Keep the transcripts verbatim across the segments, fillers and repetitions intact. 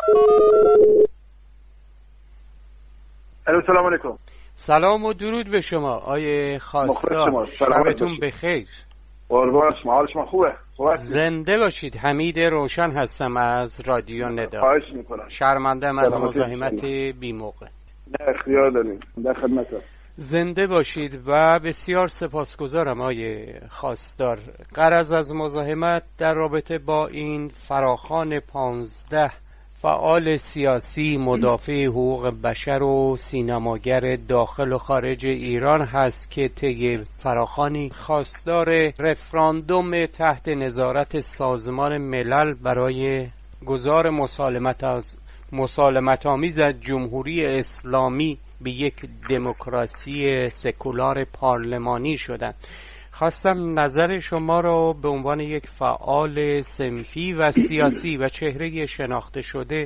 السلام علیکم. سلام و درود به شما آیه خواستار، شبتون بخیر. قربان شما، حال شما خوبه؟ خوبه؟ زنده باشید. حمید روشن هستم از رادیو ندا. خواهش میکنم. شرمندم از مزاحمت بی موقع. نه اختیار داریم، در خدمتم. زنده باشید و بسیار سپاسگزارم آیه خواستار. غرض از مزاحمت در رابطه با این فراخوان پانزده فعال سیاسی مدافع حقوق بشر و سینماگر داخل و خارج ایران هست که طی فراخوانی خواستار رفراندوم تحت نظارت سازمان ملل برای گذار مسالمت از مسالمت آمیز از جمهوری اسلامی به یک دموکراسی سکولار پارلمانی شدند. خواستم نظر شما را به عنوان یک فعال صنفی و سیاسی و چهره شناخته شده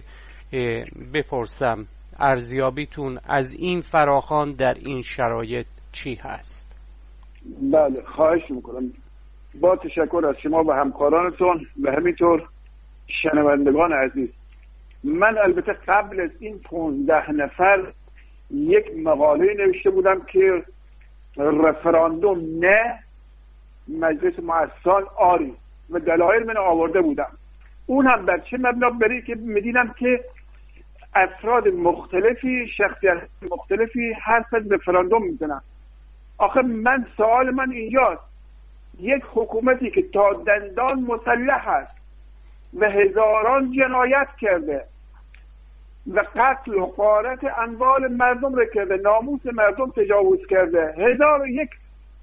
بپرسم. ارزیابیتون از این فراخوان در این شرایط چی هست؟ بله، خواهش میکنم. با تشکر از شما و همکارانتون و همینطور شنوندگان عزیز. من البته قبل از این پانزده نفر یک مقاله نوشته بودم که رفراندوم نه، مجلس مؤسسان آری، و دلایل من آورده بودم. اون هم در چه مبنا؟ بری که میدیدم که افراد مختلفی، شخصیت مختلفی حرف از رفراندوم میزنن. آخه من سوال من اینجاست، یک حکومتی که تا دندان مسلح است و هزاران جنایت کرده و قتل و غارت اموال مردم را کرده، ناموس مردم تجاوز کرده، هزار و یک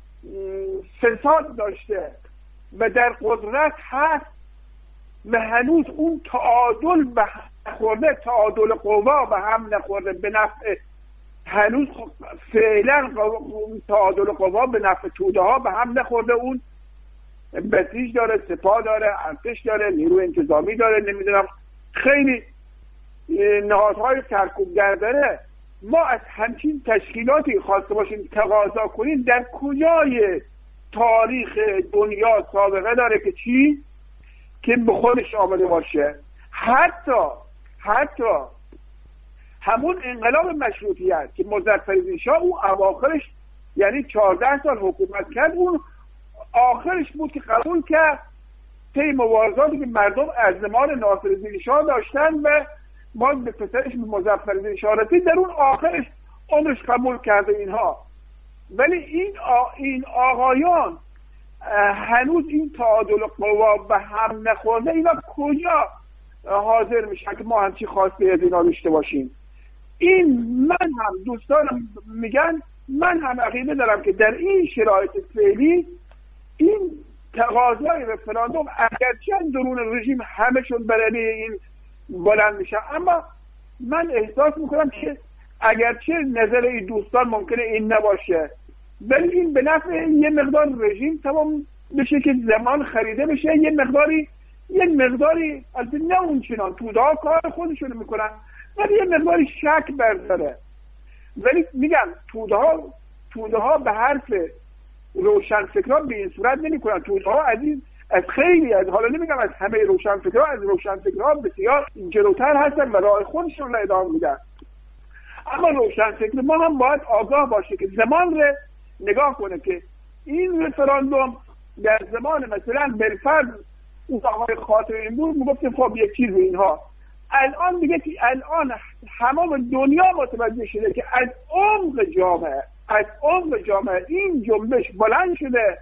فساد داشته و در قدرت هست و هنوز اون تعادل به هم نخورده، تعادل قوا به هم نخورده به نفع، هنوز فعلا تعادل قوا به نفع توده ها به هم نخورده. اون بسیج داره، سپاه داره، ارتش داره، نیرو انتظامی داره، نمیدونم خیلی نهادهای سرکوبگر داره. ما از همچین تشکیلاتی خواسته باشیم تقاضا کنیم، در کجای تاریخ دنیا سابقه داره که چی؟ که به خودش آمده باشه. حتی حتی همون انقلاب مشروطیت که مظفرالدین شاه اون اواخرش، یعنی چهارده سال حکومت کرد، اون آخرش بود که قبول کرد طی مبارزاتی که مردم از زمان ناصرالدین شاه داشتن و ما به پسرش به مظفرالدین شاه رسید، در اون آخرش عمرش قبول کرده اینها. ولی این آ... این آقایان هنوز این تعادل قوا به هم نخورده، اینا کجا حاضر میشن که ما همچی خواسته از اینا داشته باشیم؟ این من هم دوستانم میگن، من هم عقیده دارم که در این شرایط فعلی این تقاضای رفراندوم اگرچه درون رژیم همشون برای این بلند میشن، اما من احساس میکنم که اگرچه نظر این دوستان ممکنه این نباشه، ولی این به نفع یه مقدار رژیم تمام بشه که زمان خریده بشه، یه مقداری یه مقداری از نه اون چنان توده ها کار خودشونو میکنن، ولی یه مقداری شک برداره. ولی میگم توده ها توده ها به حرف روشنفکران به این صورت نمیکنن. توده ها از این از خیلی از حالا نمیگم از همه روشنفکران، از روشنفکران بسیار جلوتر هستن و راه خودشون رو ادامه میدن. اما روشنفکر ما هم باید آگاه باشه که زمان رو نگاه کنه که این رفراندوم در زمان مثلا بالفرض اون آقای خاتمی‌پور میگفت خب یک چیز اینها، الان دیگه الان همه دنیا متوجه شده که از عمق جامعه از عمق جامعه این جنبش بلند شده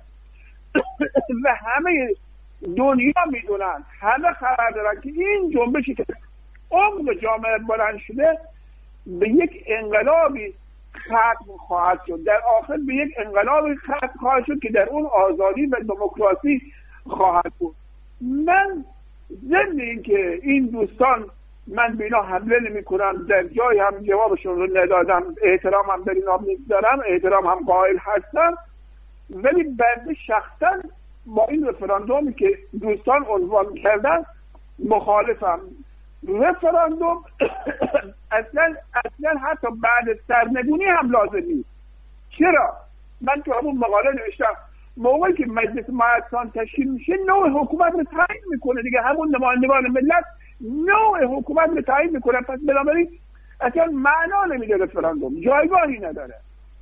و همه دنیا میدونن، همه خبر دارن که این جنبشی که عمق جامعه بلند شده به یک انقلابی ختم خواهد شد، در آخر به یک انقلابی ختم خواهد شد که در اون آزادی و دموکراسی خواهد بود. من ضمن این که این دوستان من به اینا حمله نمی کنم، در جای هم جوابشون رو ندادم، احترام هم بر اینا می‌ذارم، احترام هم قائل هستم، ولی بعد شخصا با این رفراندومی که دوستان عنوان کردن مخالفم. رفراندوم اصلا اصلا حتی بعد سرنگونی هم لازم نیست. چرا؟ من تو همون مقاله نوشتم موقعی که مجلس مؤسسان تشکیل میشه نوع حکومت رو تعیین میکنه دیگه، همون نمایندگان ملت نوع حکومت رو تعیین میکنن. پس بنابراین اصلا معنا نمیده رفراندوم، جایگاهی نداره.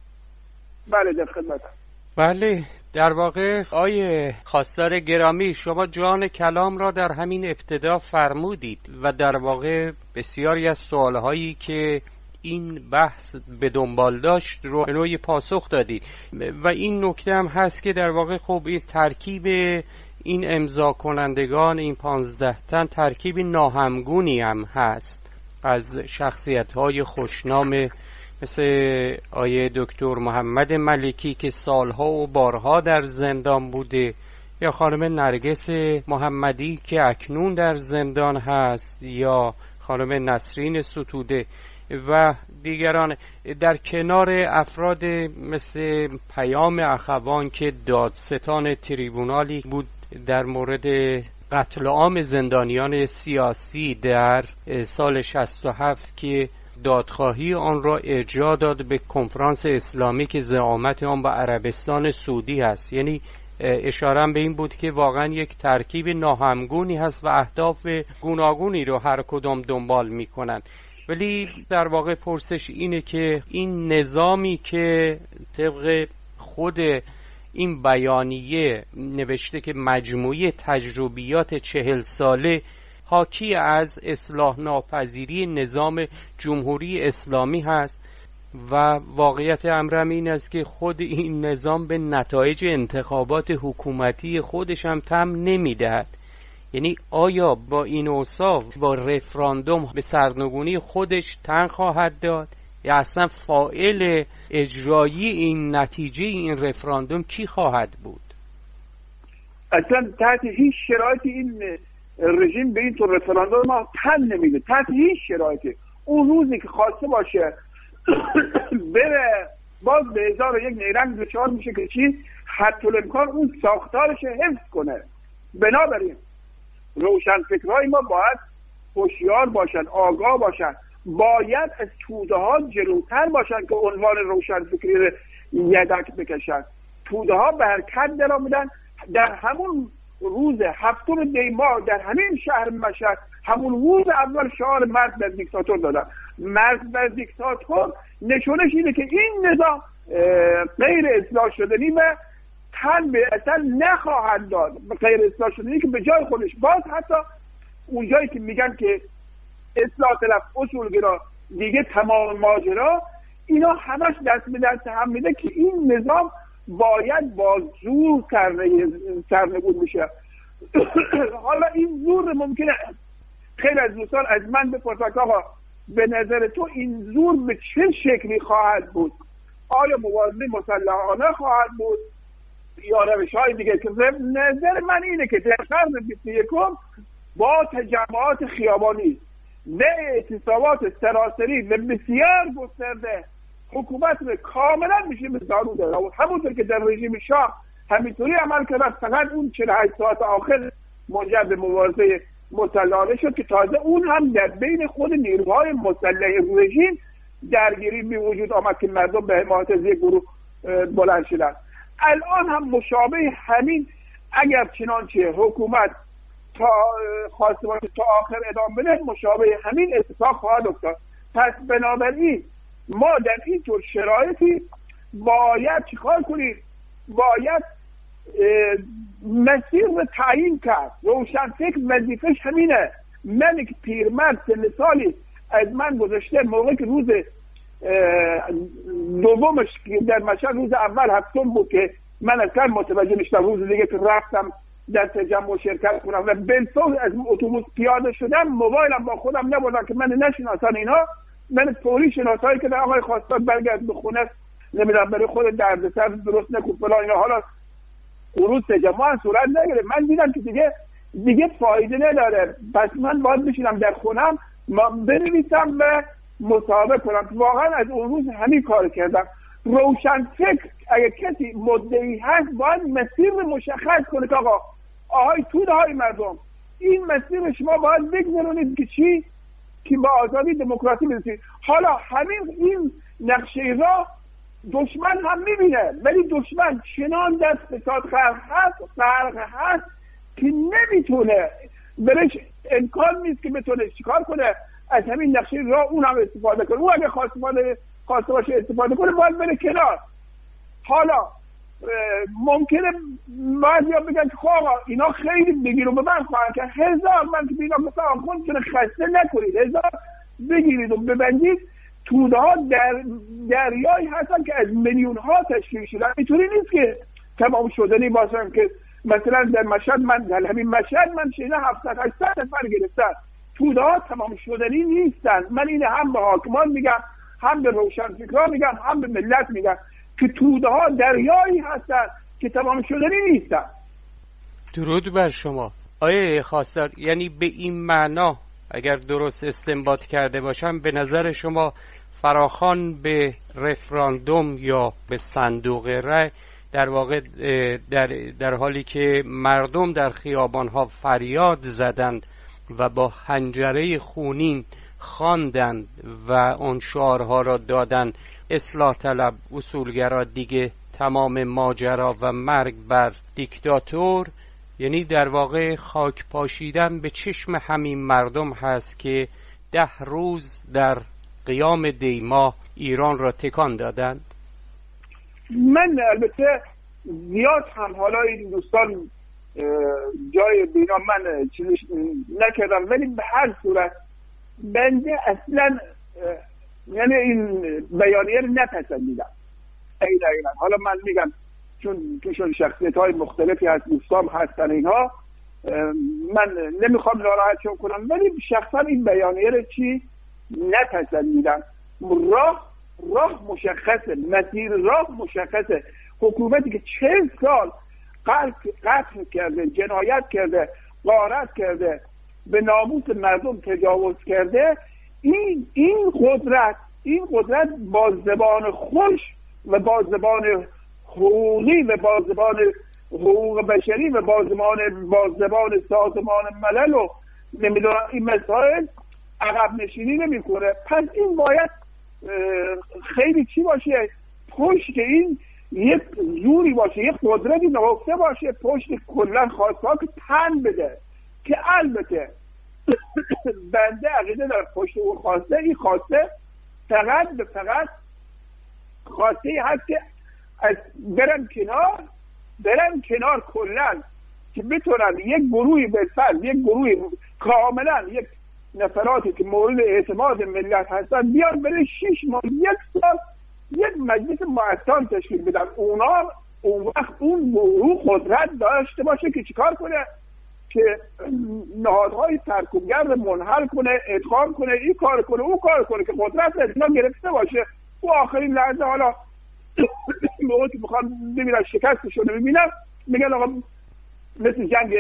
بله در خدمتم. بله در واقع آیه خواستار گرامی، شما جان کلام را در همین ابتدا فرمودید و در واقع بسیاری از سوالهایی که این بحث به دنبال داشت رو به نوعی پاسخ دادید و این نکته هم هست که در واقع خب این ترکیب این امضا کنندگان این پانزده تن ترکیب ناهمگونی هم هست از شخصیت‌های خوشنام مثل آیه دکتر محمد ملکی که سالها و بارها در زندان بوده، یا خانم نرگس محمدی که اکنون در زندان هست، یا خانم نسرین ستوده و دیگران، در کنار افراد مثل پیام اخوان که دادستان تریبونالی بود در مورد قتل عام زندانیان سیاسی در سال شصت و هفت که دادخواهی آن را ارجاع داد به کنفرانس اسلامی که زعامت آن با عربستان سعودی هست. یعنی اشاره به این بود که واقعا یک ترکیب ناهمگونی هست و اهداف گوناگونی رو هر کدام دنبال میکنن. ولی در واقع پرسش اینه که این نظامی که طبق خود این بیانیه نوشته که مجموعه تجربیات چهل ساله حاکی از اصلاح ناپذیری نظام جمهوری اسلامی هست و واقعیت امر این است که خود این نظام به نتایج انتخابات حکومتی خودش هم تم نمیدهد. یعنی آیا با این اوصاف با رفراندوم به سرنگونی خودش تن خواهد داد یا اصلا فاعل اجرایی این نتیجه این رفراندوم کی خواهد بود؟ اصلا تحت هیچ شرایطی این رژیم به این طور رفراندوم ما تن نمیده، تحت هیچ شرایطی. اون روزی که خواسته باشه بره باز به هزار و یک نیرنگ دچار میشه که چی؟ حتی الامکان اون ساختارش حفظ کنه. بنابراین روشنفکرهای ما باید هوشیار باشن، آگاه باشن، باید از توده ها جلوتر باشن که عنوان روشنفکری رو یدک بکشن. توده ها به حرکت در آمدن. در همون روز هفتم دی ماه در همین شهر مشهد همون روز اول شعار مرد بر دیکتاتور دادن. مرد بر دیکتاتور نشونش اینه که این نظام غیر اصلاح شدنی و تن به اصل نخواهد داد. غیر اصلاح شدنی که به جای خودش باز حتی اونجایی که میگن که اصلاح طلب اصولگرا دیگه تمام ماجرا، اینا همش دست به دست هم میده که این نظام باید با زور سرنگون میشه. حالا این زور ممکنه خیلی از دوستان از من بپرسن که آقا به نظر تو این زور به چه شکلی خواهد بود؟ آیا مبارزه مسلحانه خواهد بود یا روش‌های دیگه؟ که نظر من اینه که در قرن بیست و یکم با تجمعات خیابانی و اعتصابات سراسری و بسیار گسترده حکومت رو کاملا میشه به زانو داره. همونطور که در رژیم شاه همینطوری عمل کرد، فقط اون چهل و هشت ساعت آخر منجر به مبارزه مسلحانه شد که تازه اون هم در بین خود نیروهای مسلح رژیم درگیری به وجود آمد که مردم به حمایت از یک گروه بلند شدن. الان هم مشابه همین، اگر چنانچه حکومت تا خواسته باشه تا آخر ادامه بده، مشابه همین اتفاق خواهد افتاد. پس بنابراین ما در این طور شرایطی باید چیکار کنیم؟ باید مسیر رو تعیین کرد. روشنفکر وظیفه‌ش همینه. من که پیرمرد سن سالی از من گذشته، موقع که روز دومش در مشهد روز اول هفتم بود که من اصلا متوجه نشدم، روز دیگه که رفتم در تجمع شرکت کنم و بالفعل از اتوبوس پیاده شدم، موبایلم با خودم نبردم که من نشناسن اینا. من فوری شناسایی که در آقای خواستار برگرد به خونه، نمیدونم برای خود دردسر درست نکن فلان اینا. حالا روز تجمع صورت نگیره. من دیدم که دیگه دیگه فایده نداره، پس من باید بشینم در خونم بنویسم و مصاحبه کنم. واقعا از اون روز همین کار کردم. روشنفکر اگر کسی مدعی هست باید مسیر مشخص کنه که آقا آهای توده های مردم این مسیر شما باید بگذارونید که چی؟ که با آزادی دموکراسی برسید. حالا همین این نقشه را دشمن هم میبینه، ولی دشمن چنان دست فساد خلق هست خلق هست که نمیتونه برش امکان نیست که بتونه چیکار کنه، از همین نقشه راه اون هم استفاده کنه. اون اگه خواسته خواسته باشه استفاده کنه باید بره کنار. حالا ممکنه بعضیا بگن که آقا اینا خیلی بگیر و به من خواهند که هزار من که بینا مثلا خودتون خسته نکنید، هزار بگیرید و ببندید. توده ها در دریایی هستن که از میلیون ها تشکیل شدن. اینطوری نیست که تمام شدنی باشن که مثلا در مشهد من در همین مشهد من شنیدم هفتصد هشتصد نفر گرفتن. توده ها تمام شدنی نیستن. من این هم به حاکمان میگم، هم به روشنفکران میگم، هم به ملت میگم که توده ها دریایی هستن که تمام شدنی نیستن. درود بر شما آیه خواستار. یعنی به این معنا اگر درست استنباط کرده باشم، به نظر شما فراخوان به رفراندوم یا به صندوق رای در واقع در, در حالی که مردم در خیابانها فریاد زدند و با حنجره خونین خواندند و اون شعارها را دادند اصلاح طلب، اصولگرا، دیگه تمام ماجرا و مرگ بر دیکتاتور، یعنی در واقع خاک پاشیدن به چشم همین مردم هست که ده روز در قیام دیما ایران را تکان دادند؟ من البته زیاد هم حالا این دوستان جای دینا من چیزش نکردم، ولی به هر صورت بنده اصلا یعنی این بیانیه رو نپسندیدم. دقیقاً حالا من میگم چون توشون شخصیت های مختلفی هست، دوستان هستن اینها، من نمیخوام ناراحتشون کنم، ولی شخصا این بیانیه رو چی نپسندیدم. راه راه مشخصه، مسیر راه مشخصه. حکومتی که چهل سال قتل کرده، جنایت کرده، غارت کرده، به ناموس مردم تجاوز کرده، این این قدرت این قدرت با زبان خوش و با زبان حقوقی و با زبان حقوق بشری و با زبان با زبان سازمان ملل و نمیدونم این مسائل عقب نشینی نمیکنه. پس این باید خیلی چی باشه پشت این یک زوری باشه، یک قدرتی نهفته باشه پشت کلا خواستها که تن بده. که البته بنده عقیده در پشت اون خواسته این خواسته فقط به فقط خواسته هست که از برن کنار برن کنار کلا که بتونن یک گروهی بالفعل یک گروهی کاملا یک نفراتی که مورد اعتماد ملت هستن بیان برای شش ماه یک سال یک مجلس معطل تشکیل بدن. اونا اون وقت اون گروه قدرت داشته باشه که چیکار کنه، که نهادهای سرکوبگر منحل کنه، ادغام کنه، این کار کنه، اون کار کنه، که قدرت از اینا گرفته باشه. و آخرین لحظه حالا موقعی که میخوان ببینن شکستشون رو ببینن میگن آقا مثل جنگ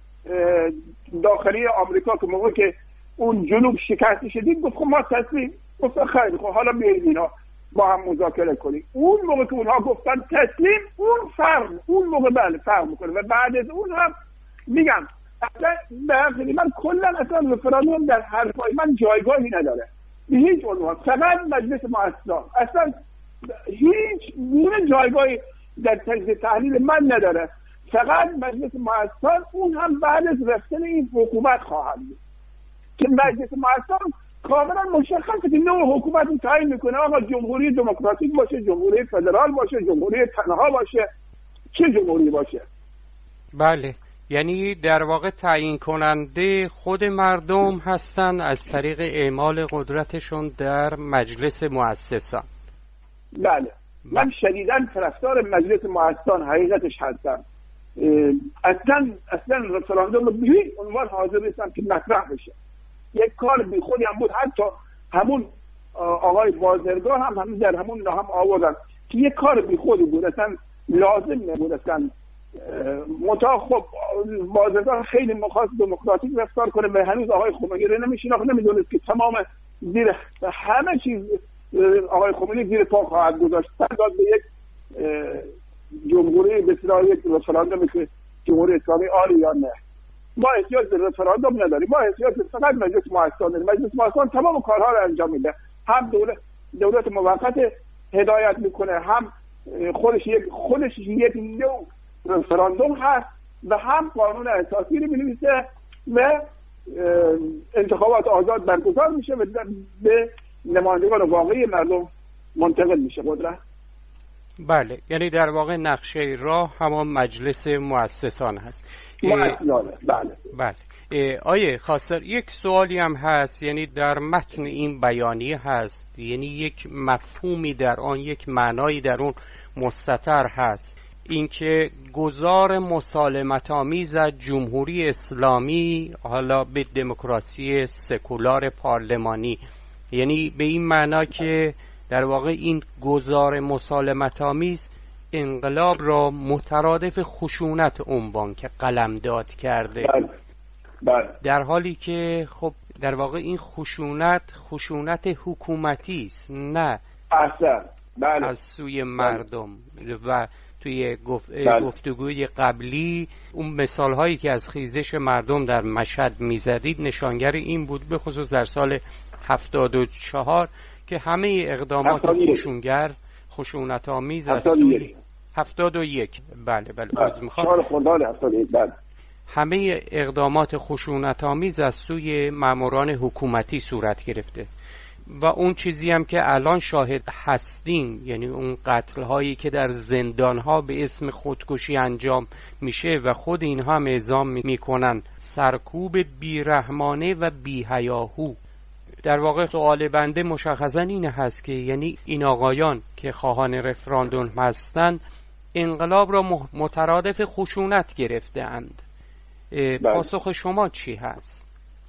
داخلی آمریکا که موقعی که اون جنوب شکست شدید گفت خب ما تسلیم، گفت خیلی خب حالا بیایید اینا با هم مذاکره کنیم. اون موقع که اونها گفتن تسلیم، اون فرق اون موقع بله فرق میکنه. و بعد از اون هم میگم اصلا به حقیقی من کلا اصلا رفراندوم در حرفای من جایگاهی نداره به هیچ عنوان. فقط مجلس مؤسسان اصلا هیچ گونه جایگاهی در تجزیه تحلیل من نداره. فقط مجلس مؤسسان، اون هم بعد از رفتن این حکومت خواهد بود که مجلس مؤسسان کاملا مشخصه که نوع حکومت رو تعیین میکنه. آقا جمهوری دموکراتیک باشه، جمهوری فدرال باشه، جمهوری تنها باشه، چه جمهوری باشه. بله، یعنی در واقع تعیین کننده خود مردم هستن از طریق اعمال قدرتشون در مجلس مؤسسان. بله، من شدیداً طرفدار مجلس مؤسسان حقیقتش هستم. اصلا اصلا رفراندوم رو به هیچ عنوان حاضر نیستم که مطرح بشه. یک کار بی خودی هم بود. حتی همون آقای بازرگان هم همون در همون هم آوردن که یک کار بی خودی بود، اصلا لازم نبود. اصلا متا خب بازرگان خیلی مخواست دموکراتیک رفتار کنه، به هنوز آقای خمینی رو نمیشناخت، نمیدونست که تمام زیر همه چیز آقای خمینی زیر پا خواهد گذاشت. داد به یک جمهوری بسیار یک رفراندوم که جمهوری اسلامی آری یا نه. ما احتیاج به رفراندوم نداریم، ما احتیاج به فقط مجلس مؤسسان داریم. مجلس مؤسسان تمام کارها رو انجام میده. هم دولت دولت موقت هدایت میکنه، هم خودش یک خودش یک نوع رفراندوم هست و هم قانون اساسی رو می‌نویسه و انتخابات آزاد برگزار میشه و به نمایندگان واقعی مردم منتقل میشه قدرت. بله، یعنی در واقع نقشه راه همان مجلس مؤسسان هست. مؤسسانه. بله بله. آیه خواستار، یک سوالی هم هست، یعنی در متن این بیانیه هست، یعنی یک مفهومی در آن، یک معنایی در اون مستتر هست، اینکه گذار مسالمت آمیز از جمهوری اسلامی حالا به دموکراسی سکولار پارلمانی، یعنی به این معنا که در واقع این گذار مسالمت آمیز انقلاب را مترادف خشونت عنوان که قلمداد کرده. بله. بله. در حالی که خب در واقع این خشونت خشونت حکومتی است، نه احسن. بله. از سوی مردم. بله. و توی گفت... بله. گفتگوی قبلی اون مثال هایی که از خیزش مردم در مشهد میزدید نشانگر این بود، به خصوص در سال هفتاد و چهار که همه اقدامات خشونگر خشونت آمیز از سوی هفتاد و یک بله بله عرض می‌خوام بله. همه اقدامات خشونت آمیز از سوی ماموران حکومتی صورت گرفته و اون چیزی هم که الان شاهد هستیم، یعنی اون قتل هایی که در زندان ها به اسم خودکشی انجام میشه و خود اینها هم اعزام میکنن، سرکوب بیرحمانه و بی‌حیاهو. در واقع سوال بنده مشخصا این هست که یعنی این آقایان که خواهان رفراندوم هستند انقلاب را مترادف خشونت گرفته اند. پاسخ شما چی هست؟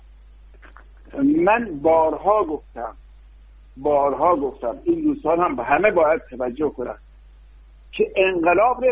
من بارها گفتم بارها گفتم این دوستان هم به همه باید توجه کنند که انقلاب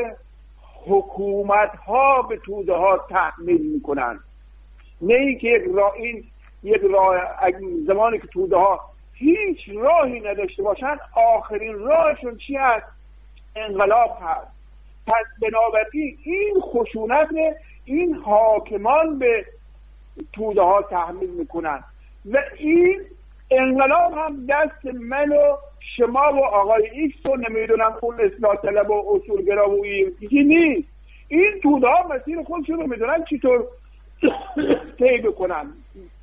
حکومت ها به توده ها تحمیل میکنن، نه اینکه یک راه این یک راه زمانی که توده ها هیچ راهی نداشته باشن آخرین راهشون چی هست؟ انقلاب هست. پس بنابراین این خشونت این حاکمان به توده ها تحمیل میکنن و این انقلاب هم دست من و شما و آقای ایکس و نمیدونم اون اصلاح طلب و اصولگرا و یکی نیست. این توده ها مسیر خودشون رو میدونن چطور طی بکنن،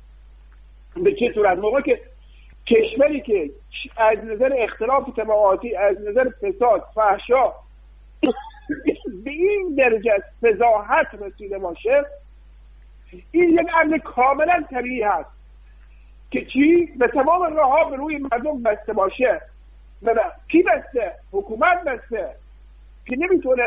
به چه صورت. موقع که کشوری که از نظر اختلاف طبقاتی، از نظر فساد، فحشا به این درجه فضاحت رسیده باشه، این یک امر کاملا طبیعی هست که چی؟ به تمام راه ها به روی مردم بسته باشه. ببین کی بسته؟ حکومت بسته که نمیتونه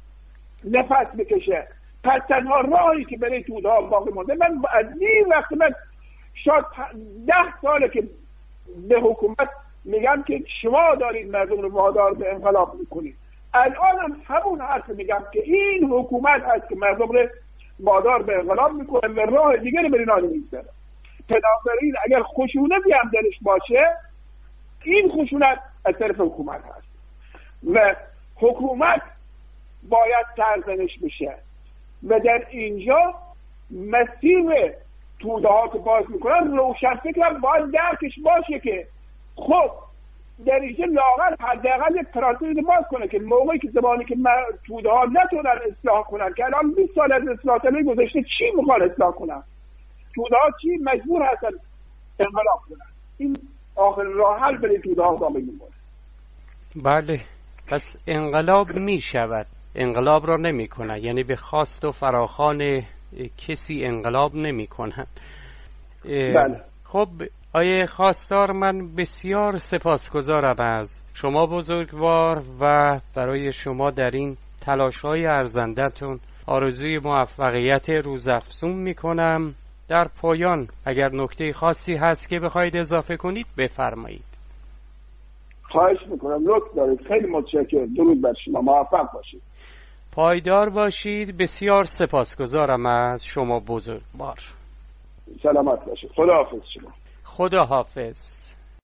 نفس بکشه. پس تنها راهی که برای توده ها باقی مونده، من از این وقت من شاید ده ساله که به حکومت میگم که شما دارید مردم رو وادار به انقلاب میکنید. الان هم همون حرف میگم که این حکومت هست که مردم رو وادار به انقلاب میکنه و راه دیگری بر اینا نمیذاره. بنابراین اگر خشونتی هم درش باشه، این خشونت از طرف حکومت هست و حکومت باید سرزنش بشه و در اینجا مسیر توده ها که باز میکنن روشن فکرم باید درکش باشه که خب در اینجا لاغر حداقل یک پرانتز باز کنه که موقعی که زمانی که توده ها نتونن اصلاح کنن، که الان بیست سال از اصلاح طلبی گذشته، چی میخوان اصلاح کنن؟ توده ها چی مجبور هستن انقلاب کنن. این آخر راه حل برای توده ها باقی میمونه. بله، پس انقلاب میشود، انقلاب را نمی کنن، یعنی به خواست و فراخوان کسی انقلاب نمی کنن. بله. خب آیه خواستار، من بسیار سپاسگزارم از شما بزرگوار و برای شما در این تلاش‌های ارزنده‌تون آرزوی موفقیت روزافزون میکنم. در پایان اگر نکته خاصی هست که بخواید اضافه کنید بفرمایید. خواهش میکنم، لطف دارید. خیلی متشکرم. درود بر شما، موفق باشید. پایدار باشید. بسیار سپاسگزارم از شما بزرگوار. سلامت باشید. خدا حافظ شما. خدا حافظ.